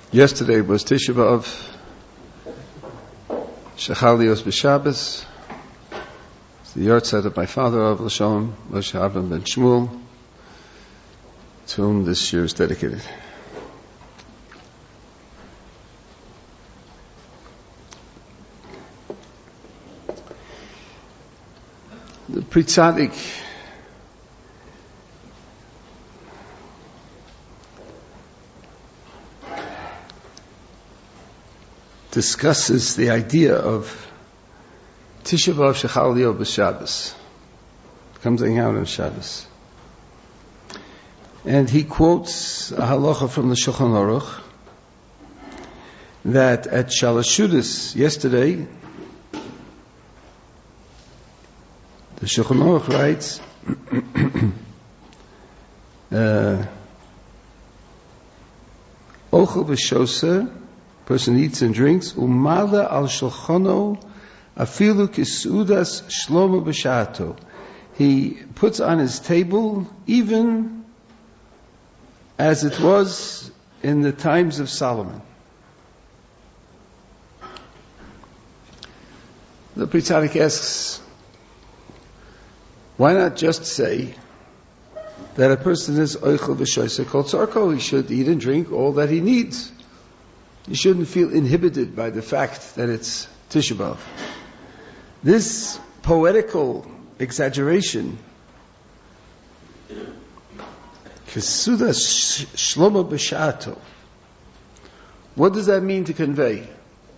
Yesterday was Tisha B'Av, Shechalios B'Shabbos. It's the yahrzeit of my father, Av L'Shalom, Moshe Avram ben Shmuel, to whom this year is dedicated. The Pri Tzaddik discusses the idea of Tisha B'Av Shechalio B'Shabbos. Comes out on Shabbos. And he quotes a halacha from the Shulchan Aruch that at Shalashudas yesterday, the Shulchan Aruch writes, Ochel v'shosa, person eats and drinks, umala al shulchano afilu kisudas shlomo b'shato. He puts on his table even as it was in the times of Solomon. The Pri Tzaddik asks, why not just say that a person is oichel v'shosa kol tzarko? He should eat and drink all that he needs. You shouldn't feel inhibited by the fact that it's Tisha B'Av. This poetical exaggeration, Kesuda Shlomo B'Shato, what does that mean to convey?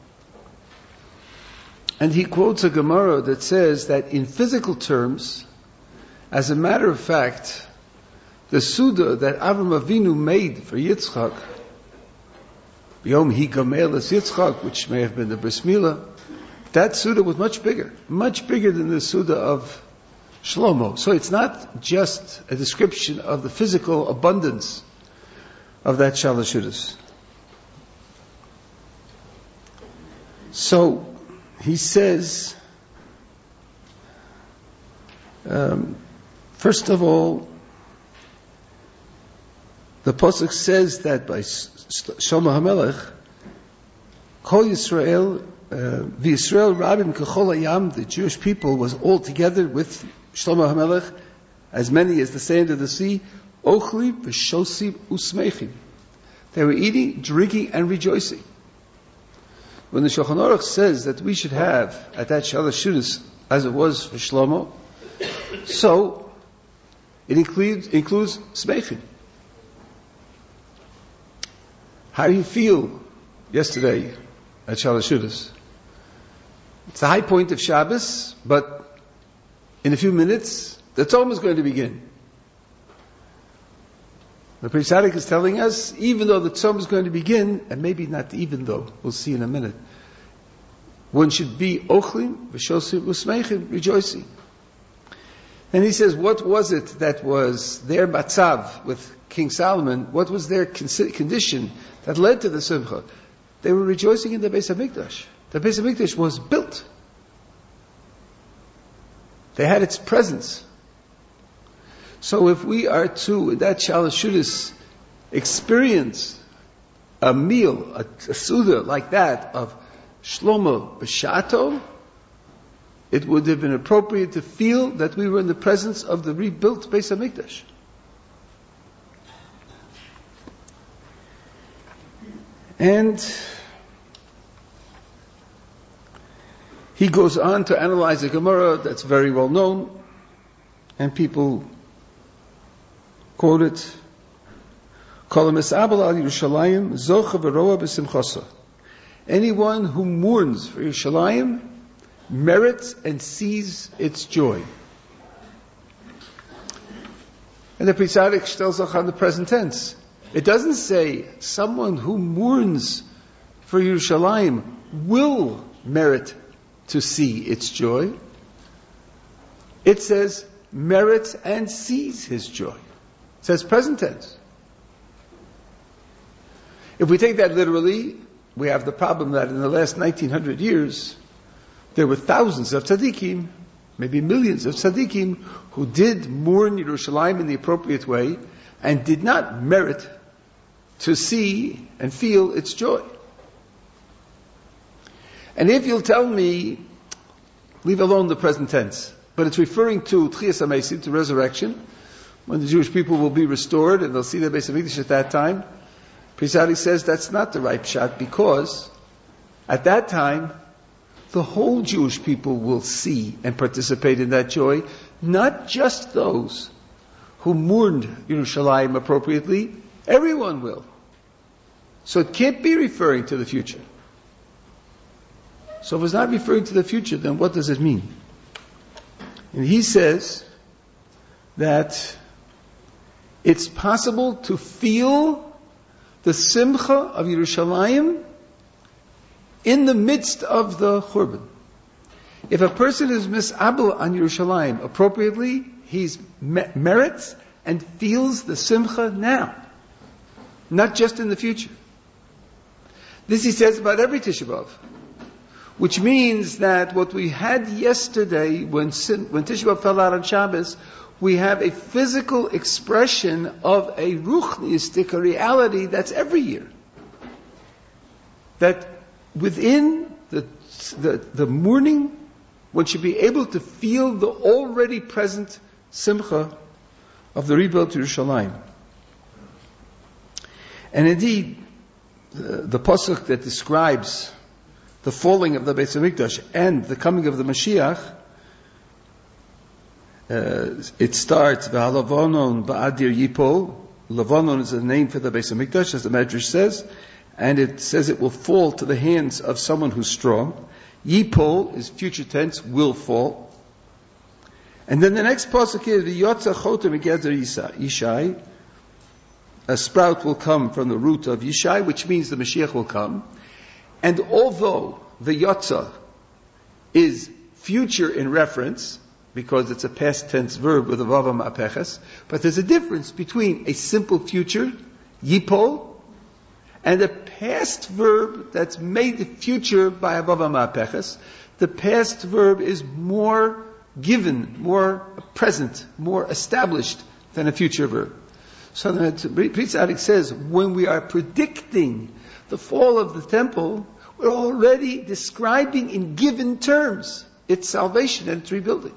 And he quotes a Gemara that says that in physical terms, as a matter of fact, the Suda that Avram Avinu made for Yitzchak, Yom Hi Gamel Es Yitzchak, which may have been the Bris Milah, that Suda was much bigger than the Suda of Shlomo. So it's not just a description of the physical abundance of that Shalashudas. So he says, first of all, the Pasuk says that by Shlomo HaMelech, Kol Yisrael, V'Yisrael Rabim Kechol Hayam, the Jewish people was all together with Shlomo HaMelech, as many as the sand of the sea, Ochli V'Shosim Usmeichim. They were eating, drinking, and rejoicing. When the Shulchan Aruch says that we should have at that Shalashudas as it was for Shlomo, so it includes Smeichim. How do you feel yesterday at Shalashudas? It's the high point of Shabbos, but in a few minutes, the Tzom is going to begin. The Pri Tzaddik is telling us, even though the Tzom is going to begin, and maybe not even though, we'll see in a minute, one should be Ochlim, V'Shosim, Usmeichim, rejoicing. And he says, what was it that was their matzav with King Solomon? What was their condition that led to the simcha? They were rejoicing in the Beis HaMikdash. The Beis HaMikdash was built. They had its presence. So if we are to, in that Shalashudas, experience a meal, a Suda like that of Shlomo B'Shato, it would have been appropriate to feel that we were in the presence of the rebuilt Beis HaMikdash. And he goes on to analyze a Gemara that's very well known, and people quote it. Anyone who mourns for Yerushalayim merits and sees its joy. And the Pri Tzaddik stells on the present tense. It doesn't say someone who mourns for Yerushalayim will merit to see its joy. It says merits and sees his joy. It says present tense. If we take that literally, we have the problem that in the last 1900 years, there were thousands of tzaddikim, maybe millions of tzaddikim, who did mourn Yerushalayim in the appropriate way and did not merit to see and feel its joy. And if you'll tell me, leave alone the present tense, but it's referring to Tchias HaMesim, to resurrection, when the Jewish people will be restored and they'll see the Beis HaMikdash at that time, Pri Tzadik says that's not the right pshat, because at that time, the whole Jewish people will see and participate in that joy, not just those who mourned Yerushalayim appropriately, everyone will. So it can't be referring to the future. So if it's not referring to the future, then what does it mean? And he says that it's possible to feel the simcha of Yerushalayim in the midst of the Churban. If a person is misabel on Yerushalayim appropriately, he's merits and feels the simcha now, not just in the future. This he says about every Tisha B'Av, which means that what we had yesterday when Tisha B'Av fell out on Shabbos, we have a physical expression of a ruchniistic, a reality that's every year. That within the mourning, one should be able to feel the already present simcha of the rebuilt Yerushalayim. And indeed, the pasuk that describes the falling of the Beis HaMikdash and the coming of the Mashiach, it starts, V'halavonon ba'adir yipol. Lavonon is a name for the Beis HaMikdash, as the Medrash says, and it says it will fall to the hands of someone who's strong. Yipol is future tense, will fall. And then the next pasuk is, V'yotza chotem migeder Yishai. A sprout will come from the root of Yishai, which means the Mashiach will come. And although the Yotza is future in reference, because it's a past tense verb with a vav ma'apeches, but there's a difference between a simple future, yipol, and a past verb that's made future by a vav ma'apeches. The past verb is more given, more present, more established than a future verb. So the Pri Tzadik says, when we are predicting the fall of the temple, we're already describing in given terms its salvation and its rebuilding.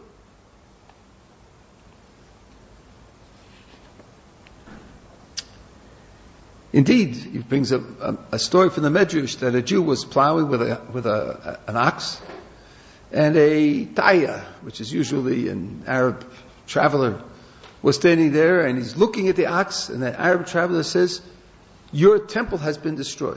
Indeed, he brings a story from the Medrash that a Jew was plowing with an ox, and a taya, which is usually an Arab traveler, was standing there, and he's looking at the ox, and the Arab traveler says, "Your temple has been destroyed."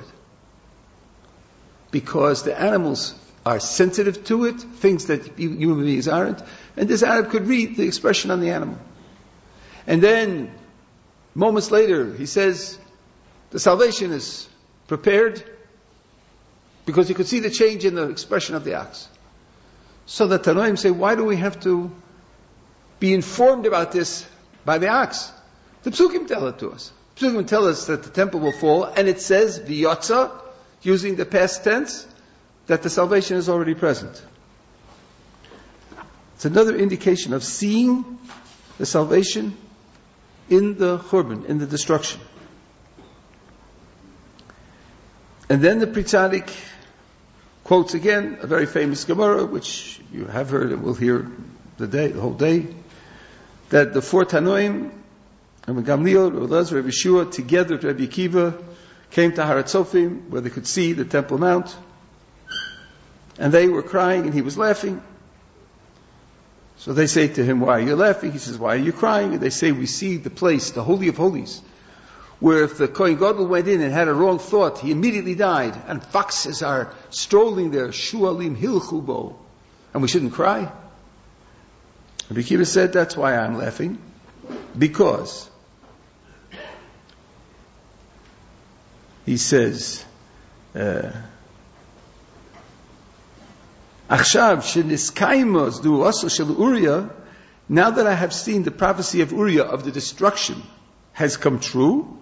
Because the animals are sensitive to it, things that human beings aren't, and this Arab could read the expression on the animal. And then, moments later, he says, the salvation is prepared, because you could see the change in the expression of the ox. So the Tanoim say, why do we have to be informed about this by the ox? The Psukim tell it to us. The Psukim tell us that the temple will fall, and it says, V'yotza, using the past tense, that the salvation is already present. It's another indication of seeing the salvation in the Churban, in the destruction. And then the Pri Tzadik quotes again a very famous Gemara, which you have heard and will hear the whole day, that the four Tanoim, Rabbi Gamliel, Rabbi Elazar, Rabbi Yeshua, together with Rabbi Akiva, came to Har HaTzofim, where they could see the Temple Mount, and they were crying and he was laughing. So they say to him, why are you laughing? He says, why are you crying? And they say, we see the place, the Holy of Holies, where if the Kohen Gadol went in and had a wrong thought, he immediately died. And foxes are strolling there, shualim hilchubo, and we shouldn't cry. Rabbi Akiva said, that's why I'm laughing, because he says, Achshav sheniskaimos du'aso shel Uriah, now that I have seen the prophecy of Uriah of the destruction has come true,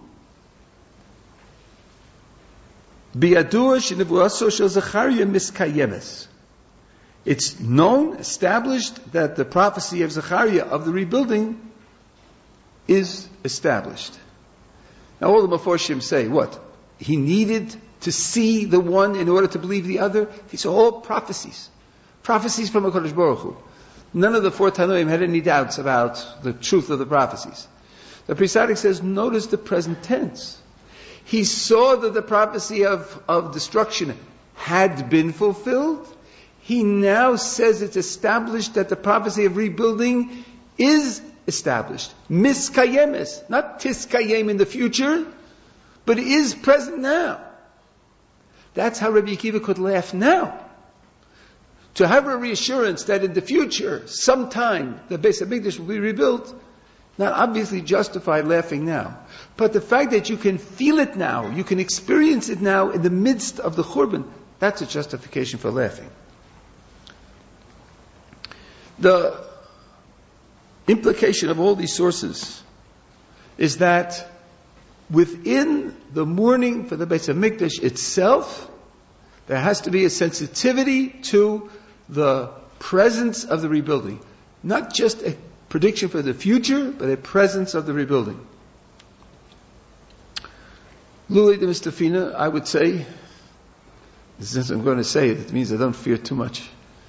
bi'adur shenevuaso shel Zechariah miskayemes. It's known, established, that the prophecy of Zechariah of the rebuilding is established. Now all the Meforshim say, what? He needed to see the one in order to believe the other? These are all prophecies. Prophecies from HaKadosh Baruch Hu. None of the four Tanoim had any doubts about the truth of the prophecies. The Pri Tzaddik says, notice the present tense. He saw that the prophecy of destruction had been fulfilled. He now says it's established that the prophecy of rebuilding is established. Miskayemes, not tiskayem in the future, but is present now. That's how Rabbi Akiva could laugh now. To have a reassurance that in the future, sometime, the Beis HaMikdash will be rebuilt, not obviously justified laughing now. But the fact that you can feel it now, you can experience it now in the midst of the Churban, that's a justification for laughing. The implication of all these sources is that within the mourning for the Beis HaMikdash itself, there has to be a sensitivity to the presence of the rebuilding. Not just a prediction for the future, but a presence of the rebuilding. Luli de Mistafina, I would say, since I'm going to say it, it means I don't fear too much.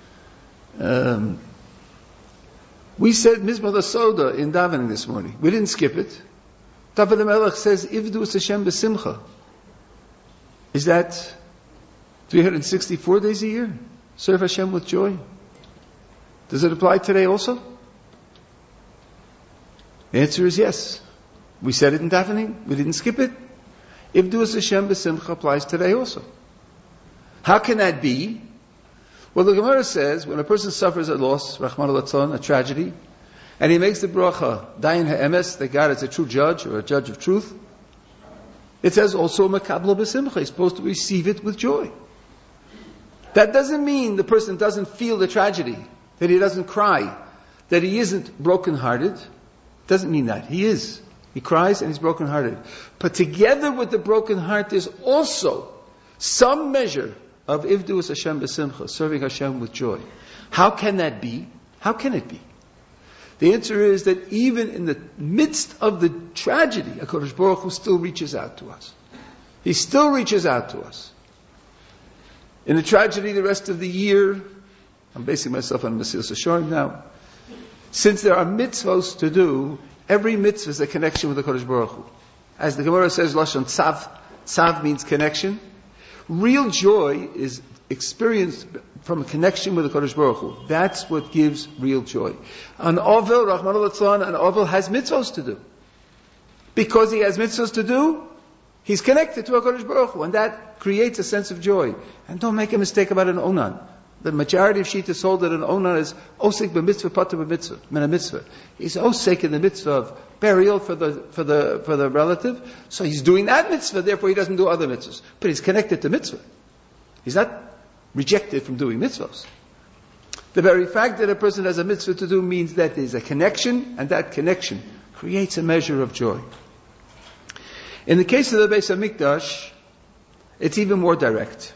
We said Mizmor Soda in davening this morning. We didn't skip it. David HaMelech says, Ivdu es Hashem b'simcha. Is that 364 days a year? Serve Hashem with joy. Does it apply today also? The answer is yes. We said it in davening. We didn't skip it. Ivdu es Hashem b'simcha applies today also. How can that be? Well, the Gemara says, when a person suffers a loss, Rahman al-Atzon, a tragedy, and he makes the bracha, Dayan ha'emes, that God is a true judge, or a judge of truth, it says also, Makablo b'simcha, he's supposed to receive it with joy. That doesn't mean the person doesn't feel the tragedy, that he doesn't cry, that he isn't brokenhearted. Doesn't mean that. He is. He cries and he's brokenhearted. But together with the broken heart, there's also some measure of Ivdu es Hashem b'simcha, serving Hashem with joy. How can that be? How can it be? The answer is that even in the midst of the tragedy, HaKadosh Baruch Hu still reaches out to us. He still reaches out to us. In the tragedy the rest of the year, I'm basing myself on Mesilas Yesharim now, since there are mitzvahs to do, every mitzvah is a connection with the HaKadosh Baruch Hu. As the Gemara says, Lashon Tzav, Tzav means connection. Real joy is experienced from a connection with the Kodesh Baruch Hu. That's what gives real joy. An Ovel, Rahman al-Atzlan, an Ovel has mitzvahs to do. Because he has mitzvahs to do, he's connected to a Kodesh Baruch Hu, and that creates a sense of joy. And don't make a mistake about an Onan. The majority of Shittas hold that an Onan is Osek b'mitzvah, pater b'mitzvah, min a mitzvah. He's Osek in the mitzvah of burial for the relative, so he's doing that mitzvah, therefore he doesn't do other mitzvahs. But he's connected to mitzvah. He's not rejected from doing mitzvahs. The very fact that a person has a mitzvah to do means that there's a connection, and that connection creates a measure of joy. In the case of the Beis HaMikdash, it's even more direct,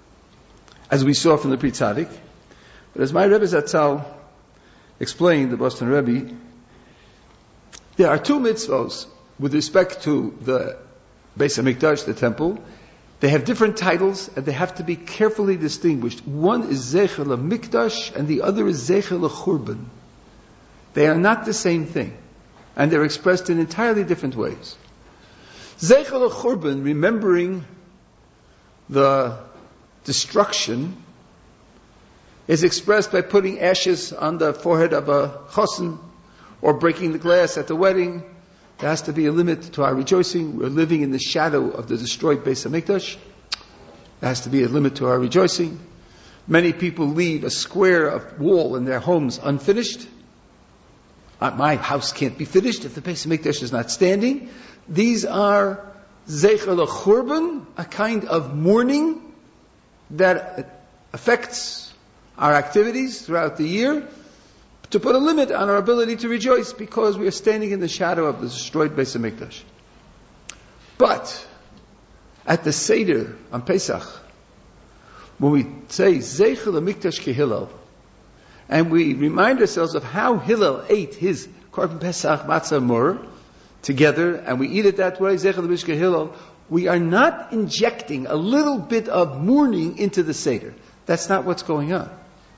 as we saw from the Pri Tzaddik. But as my Rebbe Zatzal explained, the Boston Rebbe, there are two mitzvahs with respect to the Beis HaMikdash, the temple. They have different titles, and they have to be carefully distinguished. One is Zecher LaMikdash, and the other is Zecher LaChurban. They are not the same thing, and they're expressed in entirely different ways. Zecher LaChurban, remembering the destruction, is expressed by putting ashes on the forehead of a chosin, or breaking the glass at the wedding. There has to be a limit to our rejoicing. We're living in the shadow of the destroyed Beis HaMikdash. There has to be a limit to our rejoicing. Many people leave a square of wall in their homes unfinished. My house can't be finished if the Beis HaMikdash is not standing. These are Zecher LaChurban, a kind of mourning that affects our activities throughout the year, to put a limit on our ability to rejoice because we are standing in the shadow of the destroyed Beis HaMikdash. But at the Seder on Pesach, when we say Zecher LaMikdash Ki Hillel, and we remind ourselves of how Hillel ate his Korban Pesach Matzah Mur, together, and we eat it that way, Zecher L'Mishka Hillel, we are not injecting a little bit of mourning into the Seder. That's not what's going on.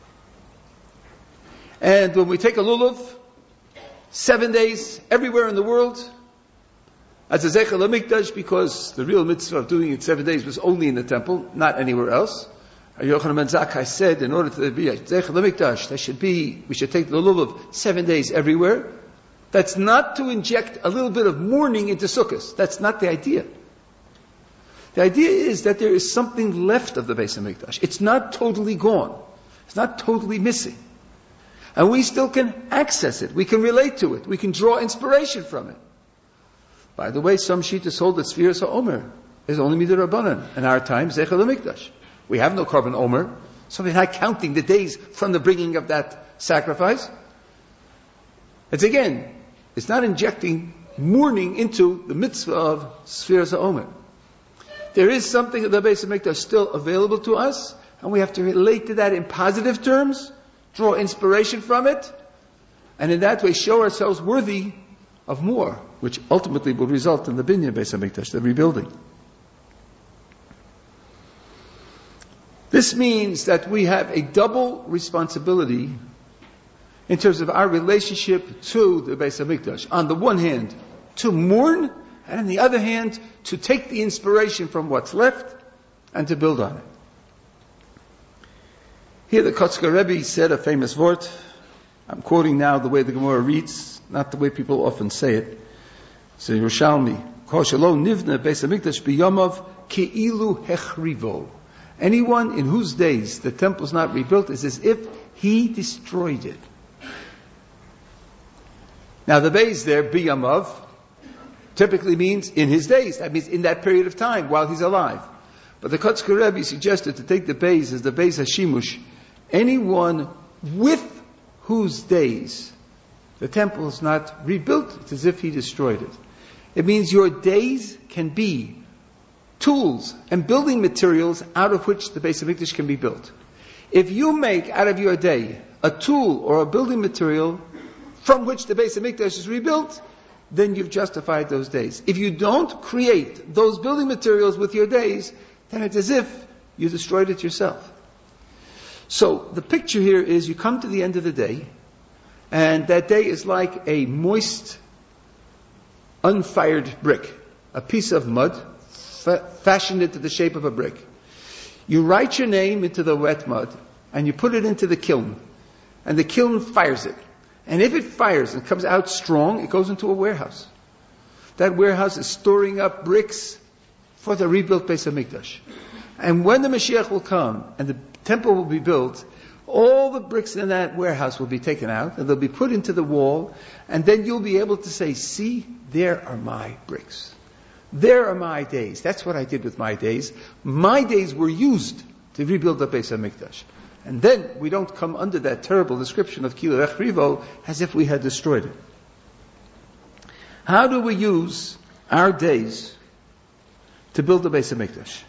And when we take a lulav, 7 days, everywhere in the world, as a Zecher L'Mikdash, because the real mitzvah of doing it 7 days was only in the temple, not anywhere else. Yochanan ben Zakkai said, in order to be a Zecher L'Mikdash, we should take the lulav 7 days everywhere. That's not to inject a little bit of mourning into Sukkot. That's not the idea. The idea is that there is something left of the Beis HaMikdash. It's not totally gone. It's not totally missing. And we still can access it. We can relate to it. We can draw inspiration from it. By the way, some Shittas hold that Sfiras HaOmer is only Midrabanan. In our time, Zecher L'Mikdash. We have no Korban Omer, so we're not counting the days from the bringing of that sacrifice. It's not injecting mourning into the mitzvah of Sfiras HaOmer. There is something of the Beis HaMikdash still available to us, and we have to relate to that in positive terms, draw inspiration from it, and in that way show ourselves worthy of more, which ultimately will result in the Binyan Beis HaMikdash, the rebuilding. This means that we have a double responsibility in terms of our relationship to the Beis HaMikdash. On the one hand, to mourn, and on the other hand, to take the inspiration from what's left and to build on it. Here the Kotzker Rebbe said a famous word. I'm quoting now the way the Gemara reads, not the way people often say it. So Yerushalmi, Kol shelo nivna Beis HaMikdash biyamav ke'ilu hechrivo. Anyone in whose days the temple is not rebuilt is as if he destroyed it. Now the Beis there, biyamav, typically means in his days. That means in that period of time while he's alive. But the Kotzker Rebbe suggested to take the Beis as the Beis Hashimush, anyone with whose days the temple is not rebuilt, it's as if he destroyed it. It means your days can be tools and building materials out of which the Beis HaMikdash can be built. If you make out of your day a tool or a building material from which the Beis HaMikdash is rebuilt, then you've justified those days. If you don't create those building materials with your days, then it's as if you destroyed it yourself. So the picture here is you come to the end of the day, and that day is like a moist, unfired brick, a piece of mud fashioned into the shape of a brick. You write your name into the wet mud, and you put it into the kiln, and the kiln fires it. And if it fires and comes out strong, it goes into a warehouse. That warehouse is storing up bricks for the rebuilt Beis HaMikdash. And when the Mashiach will come and the temple will be built, all the bricks in that warehouse will be taken out and they'll be put into the wall, and then you'll be able to say, see, there are my bricks. There are my days. That's what I did with my days. My days were used to rebuild the Beis HaMikdash. And then we don't come under that terrible description of Kilo Echrivo as if we had destroyed it. How do we use our days to build the Beis HaMikdash?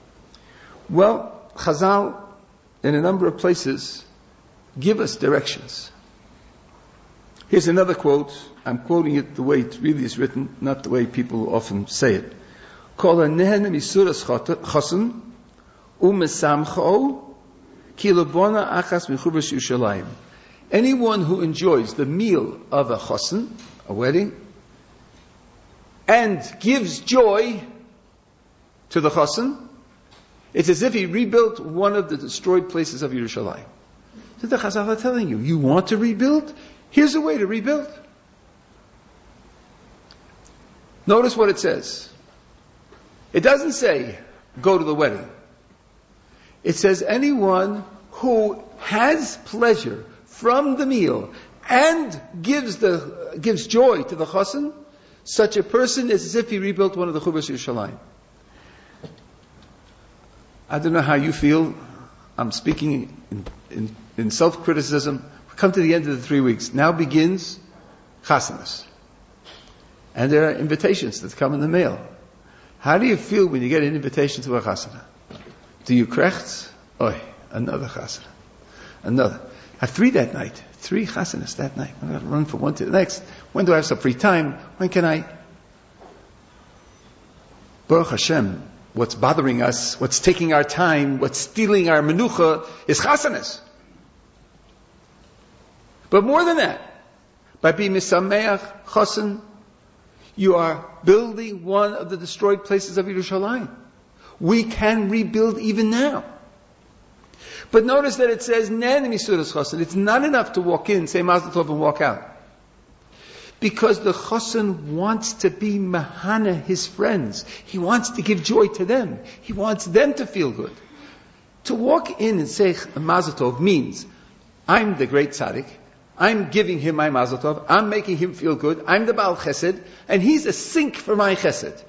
Well, Chazal, in a number of places, give us directions. Here's another quote. I'm quoting it the way it really is written, not the way people often say it. Kol hanehen misuras chosen umesamcho ki lebona achas mechubas Yerushalayim. Anyone who enjoys the meal of a chosen, a wedding, and gives joy to the chosen, it's as if he rebuilt one of the destroyed places of Yerushalayim. So the Chazal are telling you, you want to rebuild? Here's a way to rebuild. Notice what it says. It doesn't say, go to the wedding. It says, anyone who has pleasure from the meal and gives joy to the chosen, such a person is as if he rebuilt one of the Chubas Yerushalayim. I don't know how you feel. I'm speaking in self-criticism. We come to the end of the 3 weeks. Now begins Chasanas. And there are invitations that come in the mail. How do you feel when you get an invitation to a Chasana? Do you krechts? Oi, another Chasana. Another. I have 3 that night. 3 Chasanas that night. I'm going to run from one to the next. When do I have some free time? When can I Baruch Hashem, what's bothering us, what's taking our time, what's stealing our menucha is chasanas. But more than that, by being misameach chasan, you are building one of the destroyed places of Yerushalayim. We can rebuild even now. But notice that it says, Nen misudas chasan. It's not enough to walk in, say Mazel Tov, and walk out. Because the chasan wants to be mahana his friends. He wants to give joy to them. He wants them to feel good. To walk in and say Mazel Tov means, I'm the great tzaddik, I'm giving him my Mazel Tov, I'm making him feel good, I'm the Baal Chesed, and he's a sink for my Chesed.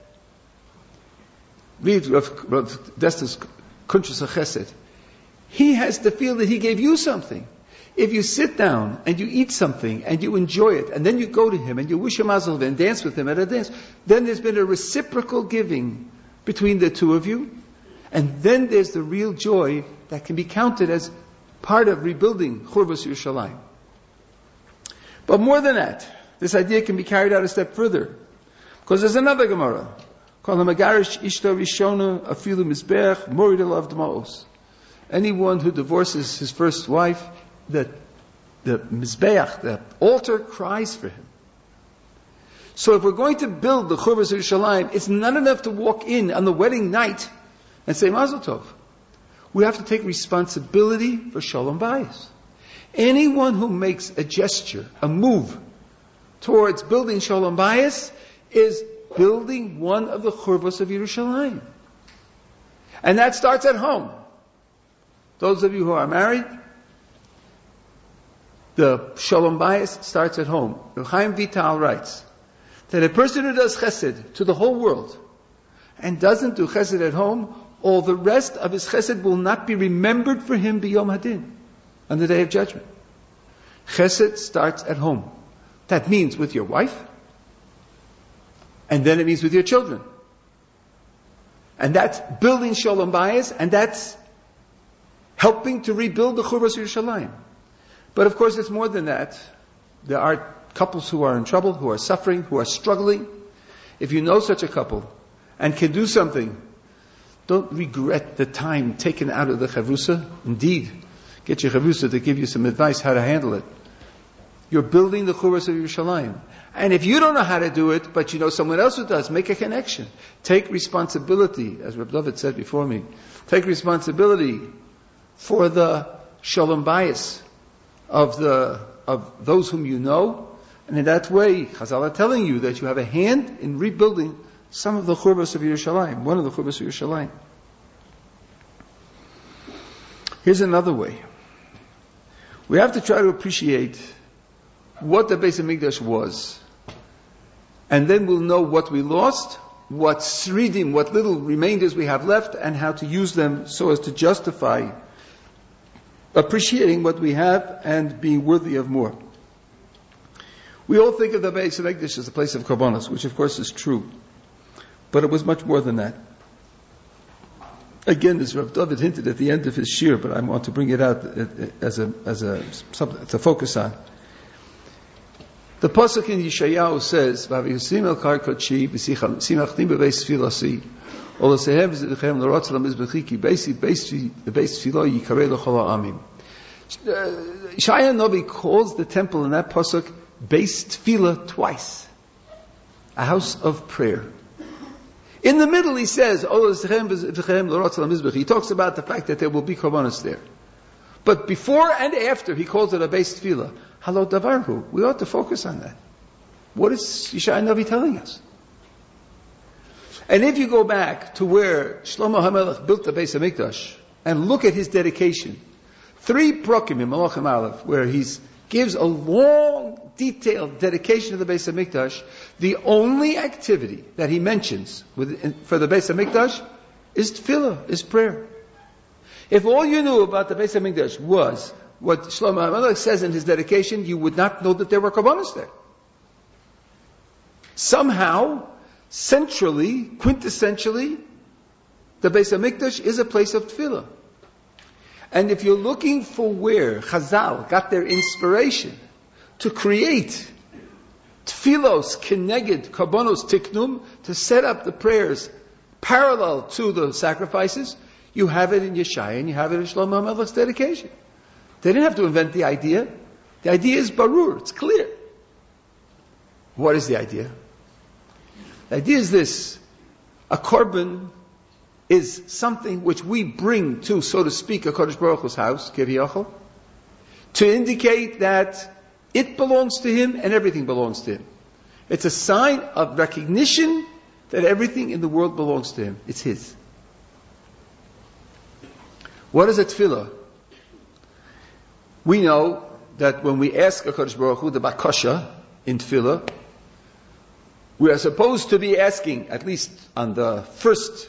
Read Rav Desta's Kuntrus HaChesed. He has to feel that he gave you something. If you sit down and you eat something and you enjoy it, and then you go to him and you wish him Mazel Tov and dance with him at a dance, then there's been a reciprocal giving between the two of you, and then there's the real joy that can be counted as part of rebuilding Churvas Yerushalayim. But more than that, this idea can be carried out a step further. Because there's another Gemara. Anyone who divorces his first wife, the Mizbeach, the altar, cries for him. So if we're going to build the Churvas Yerushalayim, it's not enough to walk in on the wedding night and say Mazel Tov. We have to take responsibility for Shalom Bayis. Anyone who makes a gesture, a move towards building Shalom Bayis is building one of the Churvos of Yerushalayim. And that starts at home. Those of you who are married, the Shalom Bayis starts at home. Chaim Vital writes that a person who does chesed to the whole world and doesn't do chesed at home, all the rest of his chesed will not be remembered for him b'yom hadin, on the day of judgment. Chesed starts at home. That means with your wife, and then it means with your children. And that's building Shalom Bayis, and that's helping to rebuild the Churvas Yerushalayim. But of course it's more than that. There are couples who are in trouble, who are suffering, who are struggling. If you know such a couple, and can do something, don't regret the time taken out of the chavrusa. Indeed, get your chavrusa to give you some advice how to handle it. You're building the Churvas of Yerushalayim. And if you don't know how to do it, but you know someone else who does, make a connection. Take responsibility, as Reb David said before me. Take responsibility for the Shalom Bayis of those whom you know. And in that way, Chazal are telling you that you have a hand in rebuilding some of the Churvas of Yerushalayim, one of the Churvas of Yerushalayim. Here's another way. We have to try to appreciate what the Beis HaMikdash was. And then we'll know what we lost, what sridim, what little remainders we have left, and how to use them so as to justify appreciating what we have and being worthy of more. We all think of the Beis HaMikdash as a place of korbanos, which of course is true. But it was much more than that. Again, as Rav David hinted at the end of his shir, but I want to bring it out as something to focus on. The pasuk in Yeshayahu says, "V'avisim el kar kodshi v'simachtim bebeis tfilasi, olasehem v'zedechem l'rotz l'mizbechi ki beis tfilo yikarei l'chol ha'amim." Yeshaya Novi calls the temple in that pasuk Beis Tefillah twice, a house of prayer. In the middle, he says, he talks about the fact that there will be korbanos there. But before and after, he calls it a Beis Tefillah. Halo davarhu. We ought to focus on that. What is Yeshaya Navi telling us? And if you go back to where Shlomo HaMelech built the Beis HaMikdash and look at his dedication, 3 prakim in Malachim Aleph, where he gives a long, detailed dedication to the Beis HaMikdash, the only activity that he mentions for the Beis HaMikdash is tefillah, is prayer. If all you knew about the Beis HaMikdash was what Shlomo HaMelech says in his dedication, you would not know that there were korbanos there. Somehow, centrally, quintessentially, the Beis HaMikdash is a place of tefillah. And if you're looking for where Chazal got their inspiration to create tefillos keneged korbanos tiknum, to set up the prayers Parallel to the sacrifices, you have it in Yeshaya and you have it in Shlomo HaMelech's dedication. They didn't have to invent the idea. The idea is barur, it's clear. What is the idea? The idea is this: a korban is something which we bring to, so to speak, a Kodesh Baruch Hu's house, Kiviyachol, to indicate that it belongs to Him and everything belongs to Him. It's a sign of recognition that everything in the world belongs to Him. It's His. What is a tefillah? We know that when we ask a Kodesh Baruch Hu the bakasha in tefillah, we are supposed to be asking, at least on the first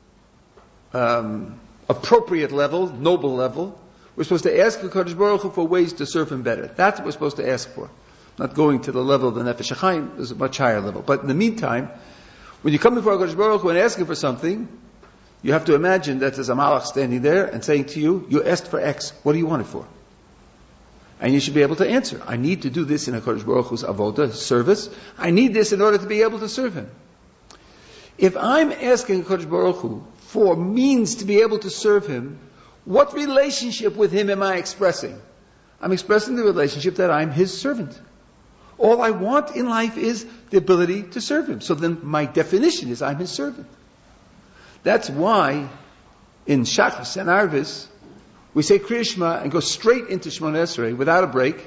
appropriate level, noble level, we're supposed to ask the Kodesh Baruch Hu for ways to serve Him better. That's what we're supposed to ask for. Not going to the level of the Nefesh HaChaim, there's a much higher level. But in the meantime, when you come before Kodesh Baruch Hu and asking for something, you have to imagine that there's a malach standing there and saying to you, you asked for X, what do you want it for? And you should be able to answer. I need to do this in a Kodesh Baruch Hu's avodah, service. I need this in order to be able to serve Him. If I'm asking Kodesh Baruch Hu for means to be able to serve Him, what relationship with Him am I expressing? I'm expressing the relationship that I'm His servant. All I want in life is the ability to serve Him. So then my definition is I'm His servant. That's why in Shachris and Arvis, we say Kriya Shema and go straight into Shemona Esrei without a break.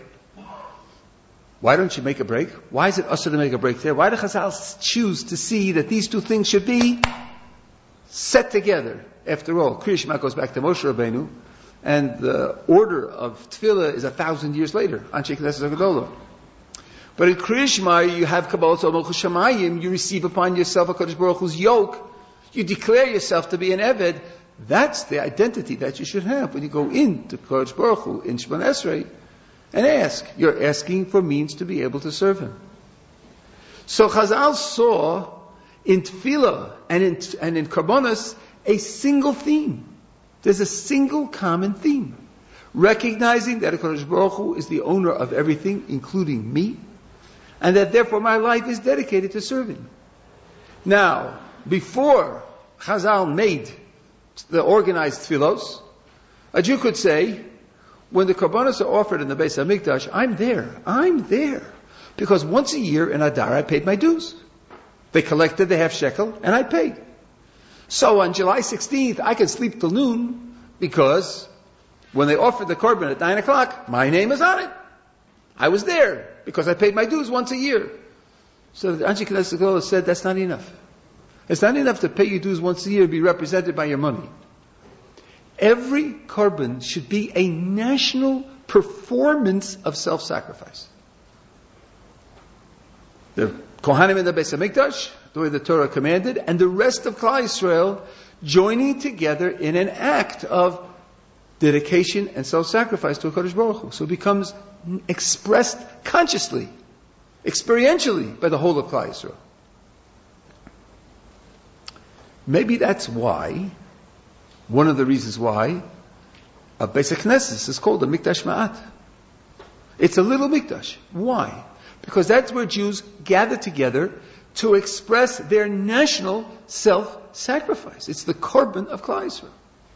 Why don't you make a break? Why is it usher to make a break there? Why do Chazal choose to see that these two things should be set together? After all, Kriya Shema goes back to Moshe Rabbeinu, and the order of Tefillah is 1,000 years later. Anshe Knesset HaGedolah. But in Kriya Shema, you have Kabbalah Tzol Melchus Shamayim, you receive upon yourself a Kodesh Baruch Hu's yoke, you declare yourself to be an Eved. That's the identity that you should have when you go into Kodesh Baruch Hu in Shemona Esrei and ask. You're asking for means to be able to serve Him. So Chazal saw in Tefillah and in Karbonos a single theme. There's a single common theme. Recognizing that Kodesh Baruch Hu is the owner of everything, including me, and that therefore my life is dedicated to serving. Now, before Chazal made the organized tefillos, a Jew could say, when the korbanos are offered in the Beis HaMikdash, I'm there. Because once a year in Adar I paid my dues. They collected the half shekel and I paid. So on July 16th I can sleep till noon because when they offered the korban at 9 o'clock, my name is on it. I was there because I paid my dues once a year. So the Anshe Knesset HaGedolah said that's not enough. It's not enough to pay your dues once a year and be represented by your money. Every korban should be a national performance of self-sacrifice. The Kohanim in the Beis HaMikdash, the way the Torah commanded, and the rest of Klal Yisrael joining together in an act of dedication and self-sacrifice to a Kodesh Baruch Hu. So it becomes expressed consciously, experientially by the whole of Klal Yisrael. Maybe that's why, one of the reasons why, a Beis HaKnesses is called a Mikdash Ma'at. It's a little Mikdash. Why? Because that's where Jews gather together to express their national self-sacrifice. It's the korban of Klal Yisrael.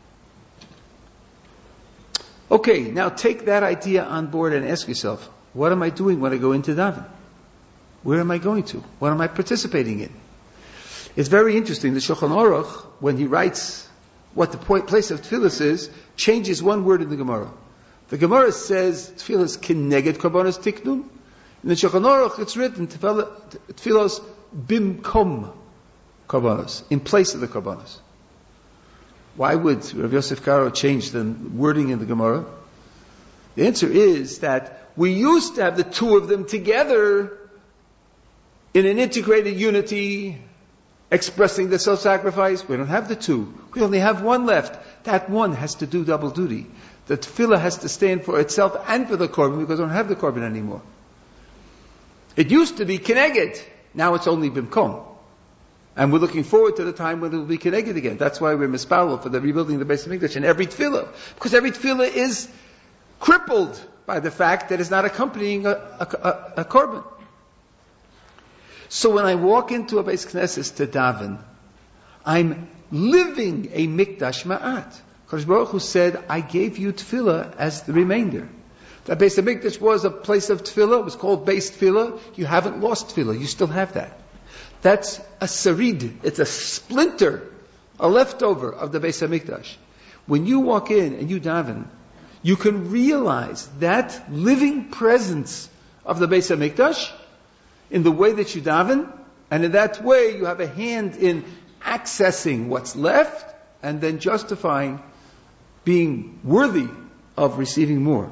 Okay, now take that idea on board and ask yourself, what am I doing when I go into daven? Where am I going to? What am I participating in? It's very interesting. The Shulchan Aruch, when he writes what the place of tefillah is, changes one word in the Gemara. The Gemara says tefillah is kineged korbanos tiknun. In the Shulchan Aruch, it's written tefillah bimkom korbanos, in place of the korbanos. Why would Rav Yosef Karo change the wording in the Gemara? The answer is that we used to have the two of them together in an integrated unity, expressing the self-sacrifice. We don't have the two. We only have one left. That one has to do double duty. The tefillah has to stand for itself and for the korban because we don't have the korban anymore. It used to be keneged. Now it's only bimkom. And we're looking forward to the time when it will be keneged again. That's why we're mispalel for the rebuilding of the Beis HaMikdash in every tefillah. Because every tefillah is crippled by the fact that it's not accompanying a korban. So when I walk into a Beis Knesset to daven, I'm living a mikdash ma'at. Kadosh Baruch Hu said, I gave you tefillah as the remainder. That Beis HaMikdash was a place of tefillah. It was called Beis Tefillah. You haven't lost tefillah. You still have that. That's a sarid. It's a splinter, a leftover of the Beis HaMikdash. When you walk in and you daven, you can realize that living presence of the Beis HaMikdash in the way that you daven, and in that way you have a hand in accessing what's left and then justifying being worthy of receiving more.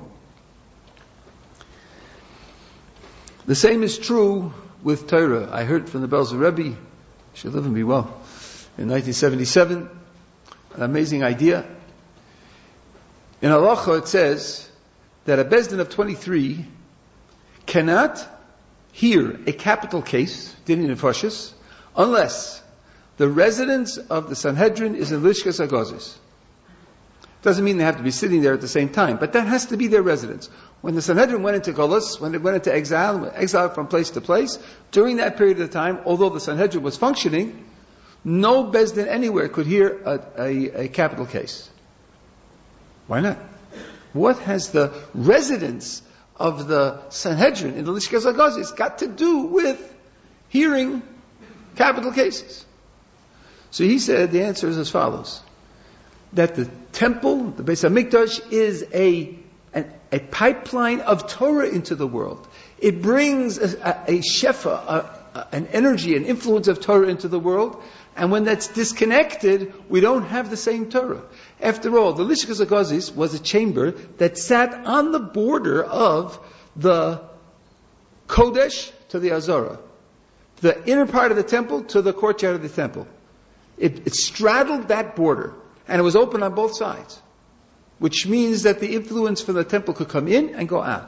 The same is true with Torah. I heard from the Belzer Rebbe, should live and be well, in 1977, an amazing idea. In Halacha it says that a Bezdin of 23 cannot hear a capital case, Dinin Nefashis, unless the residence of the Sanhedrin is in Lishkas HaGozis. Doesn't mean they have to be sitting there at the same time, but that has to be their residence. When the Sanhedrin went into Golus, when it went into exile from place to place, during that period of time, although the Sanhedrin was functioning, no Bezdin anywhere could hear a capital case. Why not? What has the residence of the Sanhedrin in the Lishkas HaGozis got to do with hearing capital cases? So he said the answer is as follows. That the temple, the Beis HaMikdash, is a pipeline of Torah into the world. It brings a shefa, an energy, an influence of Torah into the world. And when that's disconnected, we don't have the same Torah. After all, the Lishkas HaGozis was a chamber that sat on the border of the Kodesh to the Azorah, the inner part of the temple to the courtyard of the temple. It straddled that border, and it was open on both sides, which means that the influence from the temple could come in and go out.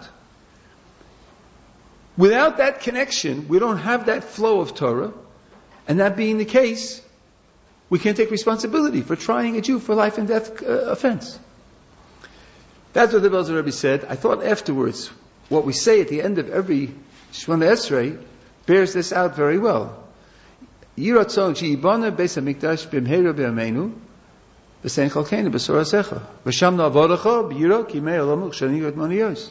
Without that connection, we don't have that flow of Torah, and that being the case, we can't take responsibility for trying a Jew for life and death offense. That's what the Belzer Rebbe said. I thought afterwards, what we say at the end of every Shemona Esrei bears this out very well. Yiratzon she'ibana Beis HaMikdash b'mheira b'yameinu v'sein chalkeinu b'sor hasecha v'shamna avodacha b'yira kimei olam u'chshani yot maniyos.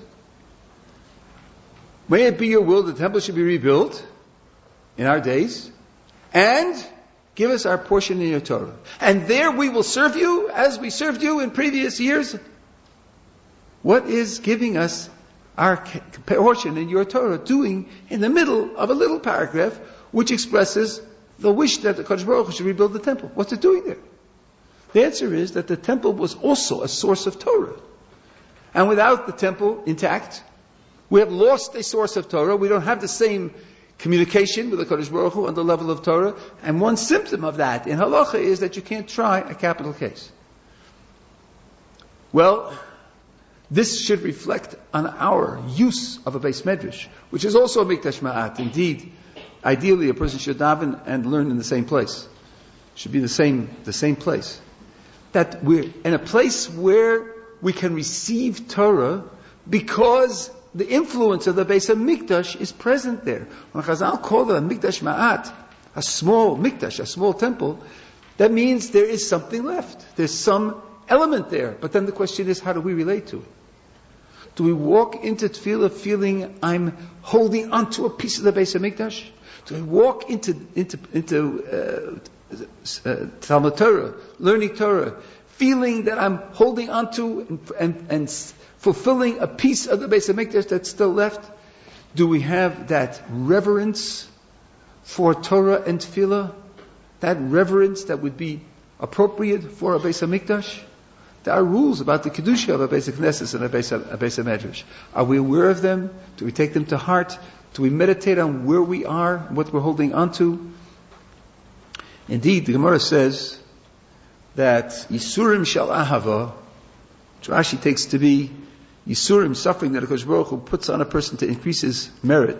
May it be your will the temple should be rebuilt in our days, and give us our portion in your Torah. And there we will serve you as we served you in previous years. What is giving us our portion in your Torah doing in the middle of a little paragraph which expresses the wish that the Kadosh Baruch Hu should rebuild the temple? What's it doing there? The answer is that the temple was also a source of Torah. And without the temple intact, we have lost a source of Torah. We don't have the same communication with the Kadosh Baruch Hu on the level of Torah. And one symptom of that in halacha is that you can't try a capital case. Well, this should reflect on our use of a Beis Medrash, which is also a Mikdash Ma'at. Indeed, ideally a person should daven and learn in the same place. Should be the same place. That we're in a place where we can receive Torah because the influence of the Beis HaMikdash is present there. When Chazal called it a Mikdash Ma'at, a small Mikdash, a small temple, that means there is something left. There's some element there. But then the question is, how do we relate to it? Do we walk into tefillah feeling I'm holding onto a piece of the Beis HaMikdash? Do we walk into Talmud Torah, learning Torah, feeling that I'm holding onto and fulfilling a piece of the Beis HaMikdash that's still left? Do we have that reverence for Torah and tefillah? That reverence that would be appropriate for a Beis HaMikdash? There are rules about the Kedusha of a Beis HaKnesses and a Beis HaMedrash. Are we aware of them? Do we take them to heart? Do we meditate on where we are, what we're holding onto? Indeed, the Gemara says that Yisurim Shal Ahava, which Rashi takes to be Yisurim, suffering that HaKadosh Baruch Hu puts on a person to increase his merit.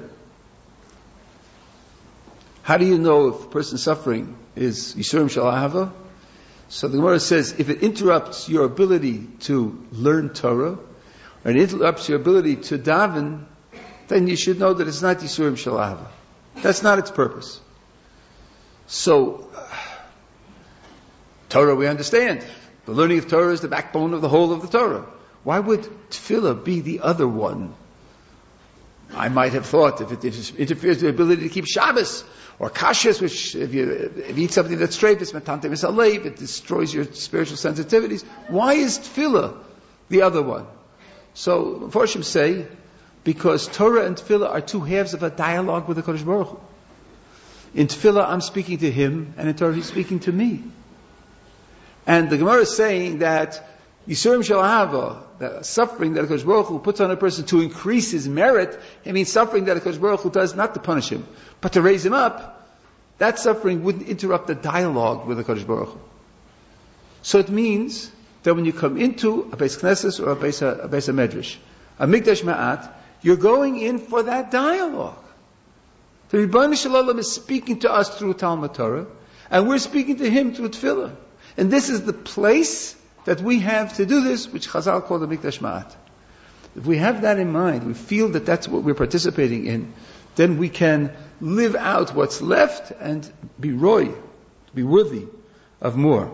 How do you know if a person's suffering is Yisurim Shal Ahava? So the Gemara says, if it interrupts your ability to learn Torah, or it interrupts your ability to daven, then you should know that it's not Yisurim Shal Ahava. That's not its purpose. So, Torah we understand. The learning of Torah is the backbone of the whole of the Torah. Why would tefillah be the other one? I might have thought if it interferes with the ability to keep Shabbos, or kashrus, which if you eat something that's straight, it's matante misalev, it destroys your spiritual sensitivities. Why is tefillah the other one? So, Mepharshim say, because Torah and tefillah are two halves of a dialogue with the Kodesh Baruch Hu. In tefillah, I'm speaking to him, and in Torah, he's speaking to me. And the Gemara is saying that Yisurim Shel Ahava, the suffering that HaKadosh Baruch Hu puts on a person to increase his merit, it means suffering that HaKadosh Baruch Hu does not to punish him, but to raise him up. That suffering wouldn't interrupt the dialogue with HaKadosh Baruch Hu. So it means that when you come into a Beis Knesset or a Beis HaMedrash, a Mikdash Ma'at, you're going in for that dialogue. The Rebbeinu Shalom is speaking to us through Talmud Torah, and we're speaking to him through Tefillah. And this is the place that we have to do this, which Chazal called the Mikdash Ma'at. If we have that in mind, we feel that that's what we're participating in, then we can live out what's left and be roy, be worthy of more.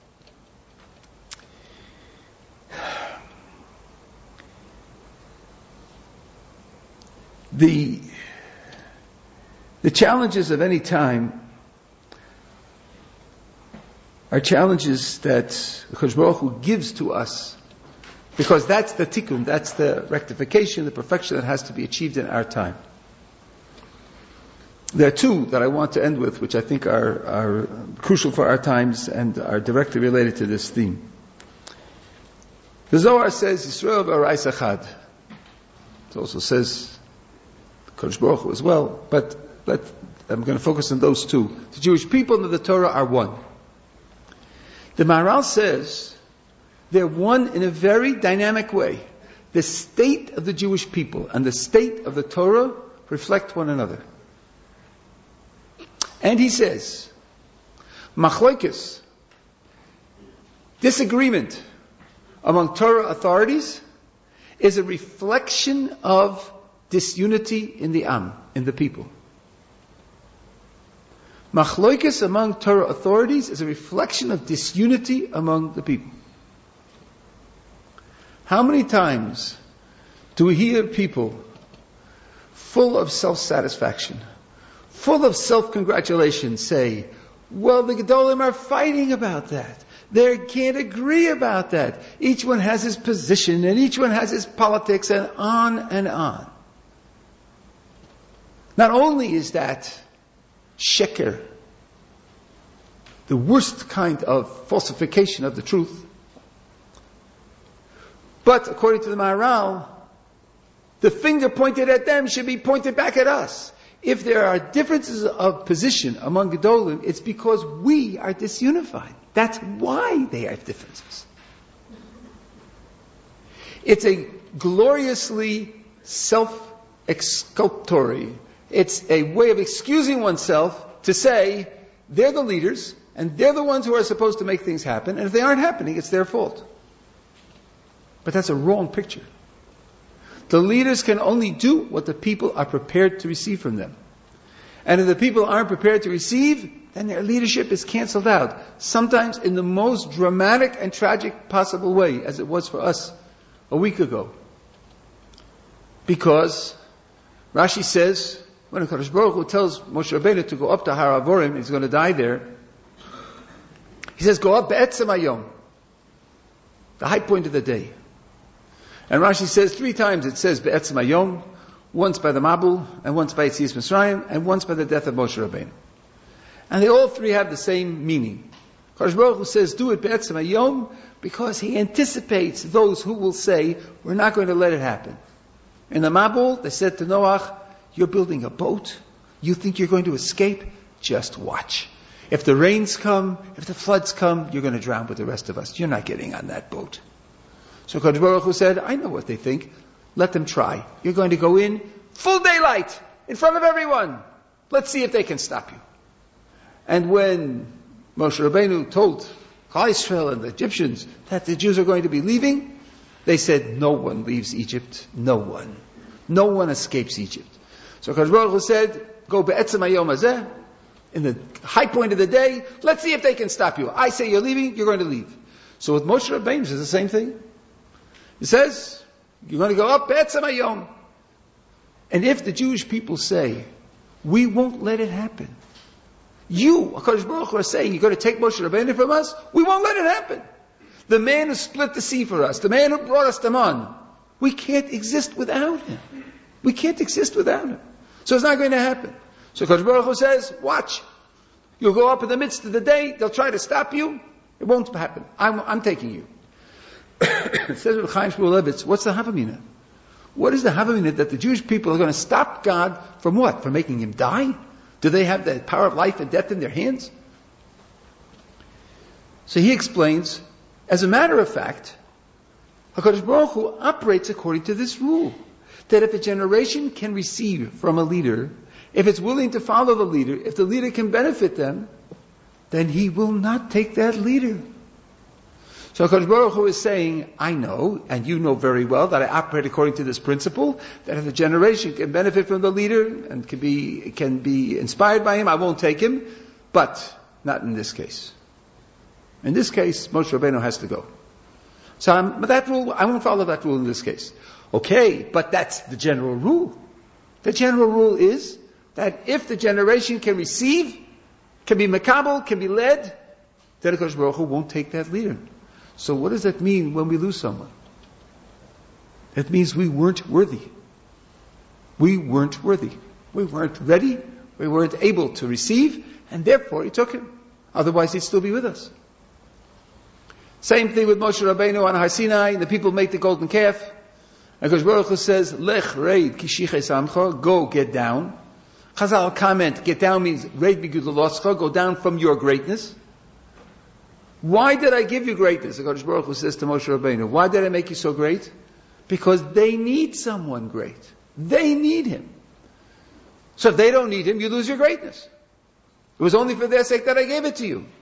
The challenges of any time are challenges that HaKadosh Baruch Hu gives to us, because that's the tikkun, that's the rectification, the perfection that has to be achieved in our time. There are two that I want to end with, which I think are crucial for our times and are directly related to this theme. The Zohar says, Yisrael v'arais echad. It also says HaKadosh Baruch Hu as well, but I'm going to focus on those two. The Jewish people and the Torah are one. The Maharal says they're one in a very dynamic way. The state of the Jewish people and the state of the Torah reflect one another. And he says, Machlokes, disagreement among Torah authorities, is a reflection of disunity in the Am, in the people. Machlokes among Torah authorities is a reflection of disunity among the people. How many times do we hear people full of self-satisfaction, full of self-congratulation say, well, the Gedolim are fighting about that. They can't agree about that. Each one has his position and each one has his politics and on and on. Not only is that sheker, the worst kind of falsification of the truth, but according to the Maharal, the finger pointed at them should be pointed back at us. If there are differences of position among Gedolim, it's because we are disunified. That's why they have differences. It's a gloriously self-exculpatory. It's a way of excusing oneself to say, they're the leaders, and they're the ones who are supposed to make things happen, and if they aren't happening, it's their fault. But that's a wrong picture. The leaders can only do what the people are prepared to receive from them. And if the people aren't prepared to receive, then their leadership is canceled out. Sometimes in the most dramatic and tragic possible way, as it was for us a week ago. Because Rashi says, when HaKadosh Baruch Hu tells Moshe Rabbeinu to go up to Har Avorim, he's going to die there. He says, go up be'etzem hayom, the high point of the day. And Rashi says 3 times it says be'etzem hayom, once by the Mabul, and once by Yetzias Mitzrayim, and once by the death of Moshe Rabbeinu. And they all 3 have the same meaning. HaKadosh Baruch Hu says, do it be'etzem hayom, because he anticipates those who will say, we're not going to let it happen. In the Mabul, they said to Noach, you're building a boat? You think you're going to escape? Just watch. If the rains come, if the floods come, you're going to drown with the rest of us. You're not getting on that boat. So HaKadosh Baruch Hu said, I know what they think. Let them try. You're going to go in full daylight, in front of everyone. Let's see if they can stop you. And when Moshe Rabbeinu told Klal Yisrael and the Egyptians that the Jews are going to be leaving, they said, no one leaves Egypt. No one. No one escapes Egypt. So HaKadosh Baruch Hu said, go be'etzem hayom hazeh. in the high point of the day, let's see if they can stop you. I say you're leaving, you're going to leave. So with Moshe Rabbeinu, it's the same thing. It says, you're going to go up, Be'etzem Hayom. And if the Jewish people say, we won't let it happen. You, HaKadosh Baruch Hu, are saying, you're going to take Moshe Rabbeinu from us? We won't let it happen. The man who split the sea for us, the man who brought us the man, we can't exist without him. We can't exist without him. So it's not going to happen. So HaKadosh Baruch Hu says, watch. You'll go up in the midst of the day, they'll try to stop you. It won't happen. I'm taking you. It says with Chaim Shmuel Levitz, what's the Havamina? What is the Havamina that the Jewish people are going to stop God from what? From making him die? Do they have the power of life and death in their hands? So he explains, as a matter of fact, HaKadosh Baruch Hu operates according to this rule, that if a generation can receive from a leader, if it's willing to follow the leader, if the leader can benefit them, then he will not take that leader. So HaKadosh Baruch Hu is saying, I know, and you know very well, that I operate according to this principle, that if a generation can benefit from the leader and can be inspired by him, I won't take him, but not in this case. In this case, Moshe Rabbeinu has to go. So but that rule, I won't follow that rule in this case. Okay, but that's the general rule. The general rule is that if the generation can receive, can be makabel, can be led, then HaKadosh Baruch Hu won't take that leader. So what does that mean when we lose someone? It means we weren't worthy. We weren't worthy. We weren't ready. We weren't able to receive, and therefore he took him. Otherwise he'd still be with us. Same thing with Moshe Rabbeinu on Har Sinai. The people make the golden calf. And HaKadosh Baruch Hu says, Lech reid kishiche samcha, go get down. Chazal comment, get down means reid b'guduloscha, go down from your greatness. Why did I give you greatness? HaKadosh Baruch Hu says to Moshe Rabbeinu, why did I make you so great? Because they need someone great. They need him. So if they don't need him, you lose your greatness. It was only for their sake that I gave it to you.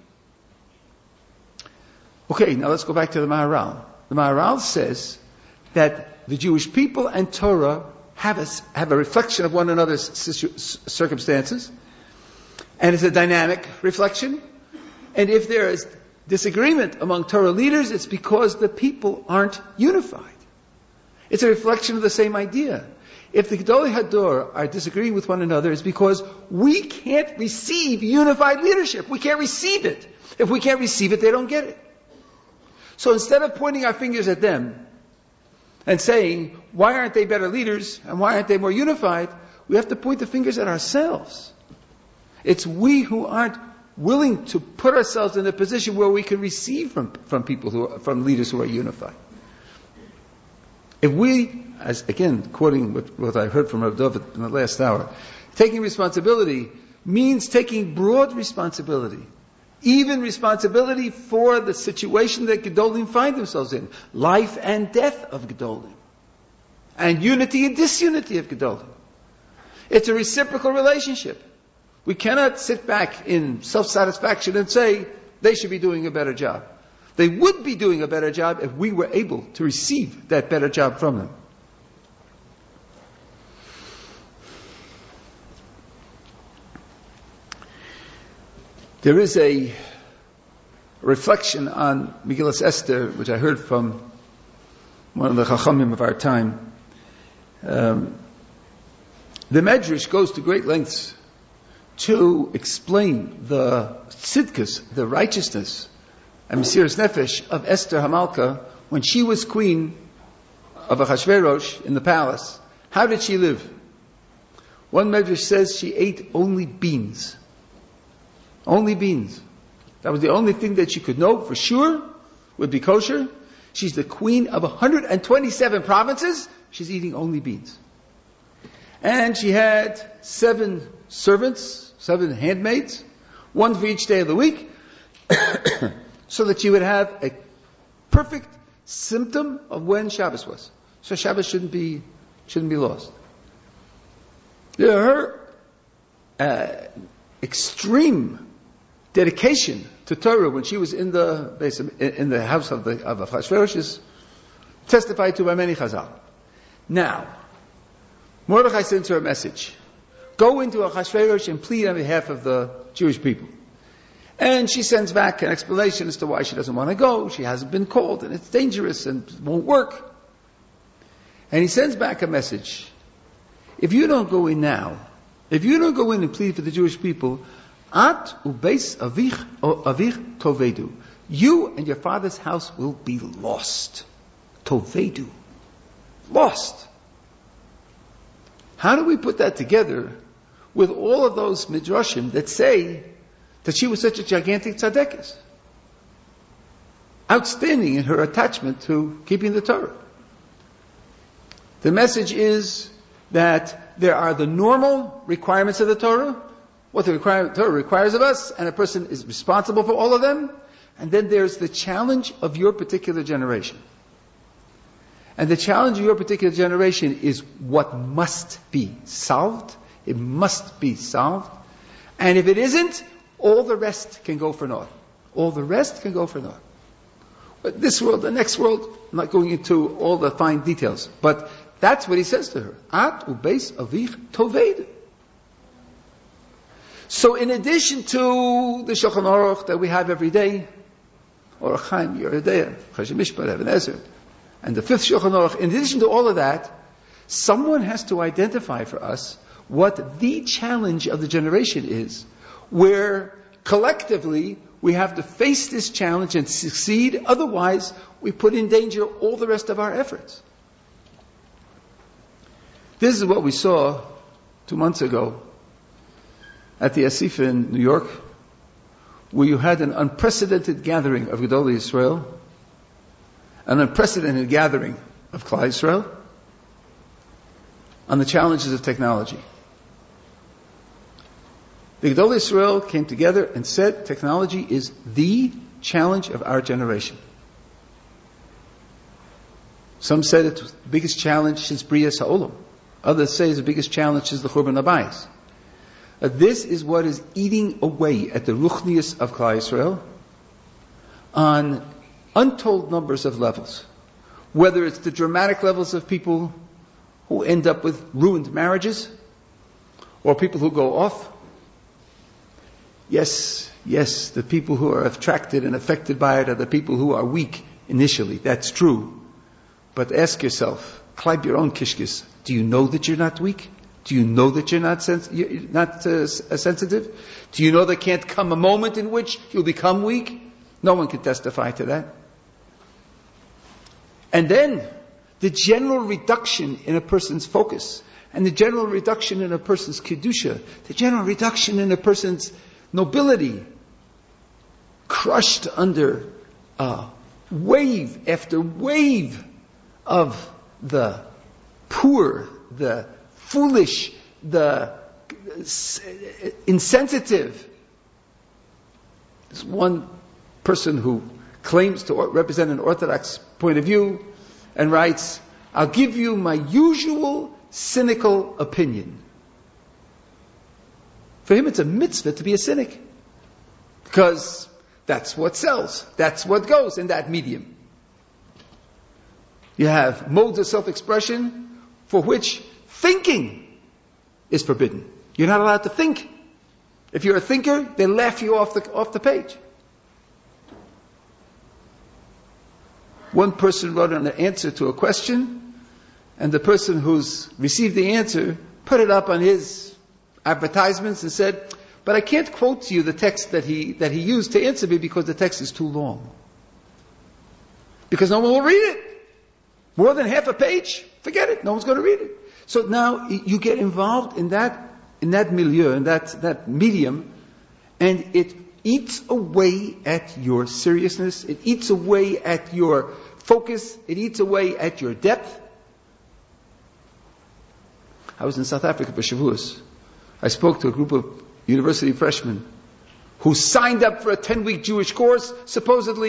Okay, now let's go back to the Maharal. The Maharal says that the Jewish people and Torah have a reflection of one another's circumstances, and it's a dynamic reflection. And if there is disagreement among Torah leaders, it's because the people aren't unified. It's a reflection of the same idea. If the Gedolei Hador are disagreeing with one another, it's because we can't receive unified leadership. We can't receive it. If we can't receive it, they don't get it. So instead of pointing our fingers at them and saying, why aren't they better leaders and why aren't they more unified, we have to point the fingers at ourselves. It's we who aren't willing to put ourselves in a position where we can receive from people from leaders who are unified. If we, as again, quoting what I heard from Rav David in the last hour, taking responsibility means taking broad responsibility. Even responsibility for the situation that Gedolim find themselves in. Life and death of Gedolim. And unity and disunity of Gedolim. It's a reciprocal relationship. We cannot sit back in self-satisfaction and say, they should be doing a better job. They would be doing a better job if we were able to receive that better job from them. There is a reflection on Megillas Esther, which I heard from one of the Chachamim of our time. The Medrash goes to great lengths to explain the tzidkus, the righteousness, and Mesiras Nefesh of Esther Hamalka when she was queen of Achashverosh in the palace. How did she live? One Medrash says she ate only beans. Only beans. That was the only thing that she could know for sure would be kosher. She's the queen of 127 provinces. She's eating only beans. And she had 7 servants, 7 handmaids, 1 for each day of the week, so that she would have a perfect symptom of when Shabbos was. So Shabbos shouldn't be lost. Her extreme dedication to Torah when she was in the house of Achashverosh is testified to by many Chazal. Now, Mordechai sends her a message. go into Achashverosh and plead on behalf of the Jewish people. And she sends back an explanation as to why she doesn't want to go. She hasn't been called, and it's dangerous and it won't work. And he sends back a message. If you don't go in now, if you don't go in and plead for the Jewish people, At ubeis avich tovedu. You and your father's house will be lost. Tovedu. Lost. How do we put that together with all of those midrashim that say that she was such a gigantic tzaddikas? Outstanding in her attachment to keeping the Torah. The message is that there are the normal requirements of the Torah, what the Torah requires of us, and a person is responsible for all of them. And then there's the challenge of your particular generation. And the challenge of your particular generation is what must be solved. It must be solved. And if it isn't, all the rest can go for naught. All the rest can go for naught. But this world, the next world, I'm not going into all the fine details, but that's what he says to her. At ubeis avich toved. So in addition to the Shulchan Aruch that we have every day, Orach Chaim, Yeridea, Chashem Mishpat, Even Ezer, and the fifth Shulchan Aruch, in addition to all of that, someone has to identify for us what the challenge of the generation is, where collectively we have to face this challenge and succeed, otherwise we put in danger all the rest of our efforts. This is what we saw 2 months ago at the Asifa in New York, where you had an unprecedented gathering of Gedolei Yisrael, an unprecedented gathering of Klal Yisrael on the challenges of technology. The Gedolei Yisrael came together and said technology is the challenge of our generation. Some said it's the biggest challenge since Brias Ha'olam. Others say it's the biggest challenge since the Churban Habayis. This is what is eating away at the ruchnius of Klal Yisrael on untold numbers of levels. Whether it's the dramatic levels of people who end up with ruined marriages, or people who go off. Yes, the people who are attracted and affected by it are the people who are weak initially. That's true. But ask yourself, kleib your own kishkis, do you know that you're not weak? Do you know that you're not sensitive? Do you know there can't come a moment in which you'll become weak? No one can testify to that. And then, the general reduction in a person's focus, and the general reduction in a person's kedusha, the general reduction in a person's nobility, crushed under wave after wave of the poor, the foolish, the insensitive. There's one person who claims to represent an Orthodox point of view and writes, I'll give you my usual cynical opinion. For him it's a mitzvah to be a cynic. Because that's what sells. That's what goes in that medium. You have modes of self-expression for which thinking is forbidden. You're not allowed to think. If you're a thinker, they laugh you off the page. One person wrote an answer to a question, and the person who's received the answer put it up on his advertisements and said, but I can't quote to you the text that he used to answer me because the text is too long. Because no one will read it. More than half a page, forget it, no one's going to read it. So now you get involved in that milieu, in that medium, and it eats away at your seriousness, it eats away at your focus, it eats away at your depth. I was in South Africa for Shavuos. I spoke to a group of university freshmen who signed up for a 10-week Jewish course, supposedly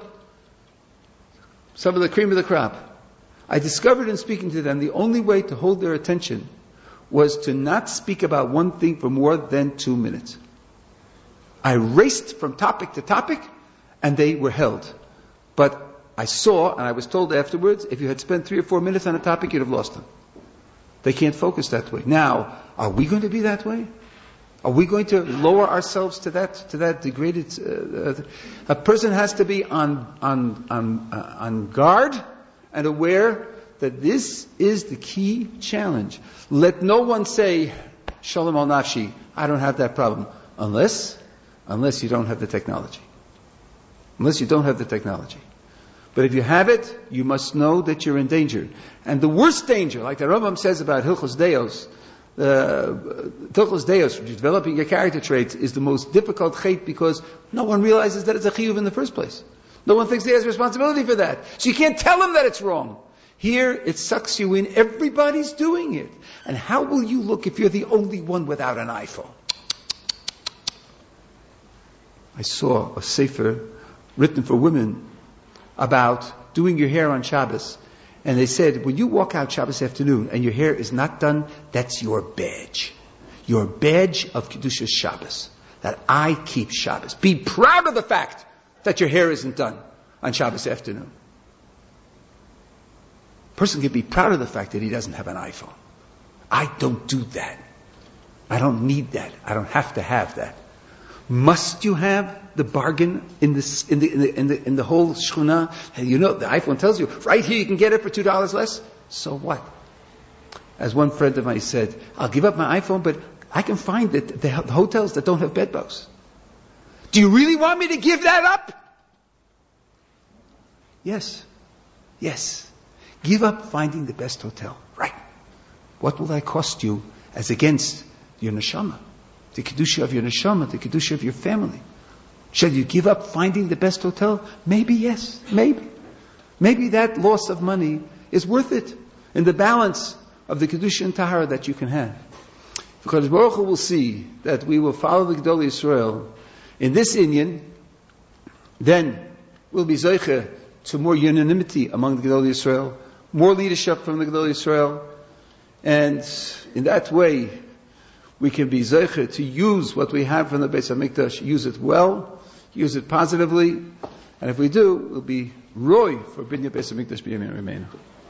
some of the cream of the crop. I discovered in speaking to them the only way to hold their attention was to not speak about one thing for more than 2 minutes. I raced from topic to topic, and they were held. But I saw, and I was told afterwards, if you had spent 3 or 4 minutes on a topic, you'd have lost them. They can't focus that way. Now, are we going to be that way? Are we going to lower ourselves to that degraded? A person has to be on guard and aware that this is the key challenge. Let no one say, Shalom al nafshi, I don't have that problem, unless you don't have the technology. Unless you don't have the technology. But if you have it, you must know that you're in danger. And the worst danger, like the Rambam says about Hilchos Deos, Hilchos Deos, which is developing your character traits, is the most difficult chait because no one realizes that it's a chiyuv in the first place. No one thinks he has responsibility for that. So you can't tell him that it's wrong. Here, it sucks you in. Everybody's doing it. And how will you look if you're the only one without an iPhone? I saw a sefer written for women about doing your hair on Shabbos. And they said, when you walk out Shabbos afternoon and your hair is not done, that's your badge. Your badge of Kedushas Shabbos. That I keep Shabbos. Be proud of the fact that your hair isn't done on Shabbos afternoon. A person can be proud of the fact that he doesn't have an iPhone. I don't do that. I don't need that. I don't have to have that. Must you have the bargain in the whole shchuna? And you know, the iPhone tells you, right here you can get it for $2 less. So what? As one friend of mine said, I'll give up my iPhone, but I can find the hotels that don't have bed bugs. Do you really want me to give that up? Yes. Yes. Give up finding the best hotel. Right. What will that cost you as against your neshama? The kedusha of your neshama, the kedusha of your family. Shall you give up finding the best hotel? Maybe yes. Maybe. Maybe that loss of money is worth it in the balance of the kedusha and tahara that you can have. Because Baruch Hu will see that we will follow the Gedolei Yisrael in this inyan, then we'll be zeicha to more unanimity among the Gedolei Yisrael, more leadership from the Gedolei Yisrael, and in that way we can be zeicha to use what we have from the Beis HaMikdash, use it well, use it positively, and if we do, we'll be roy for Binyan Beis HaMikdash b'Yamin Remeinu.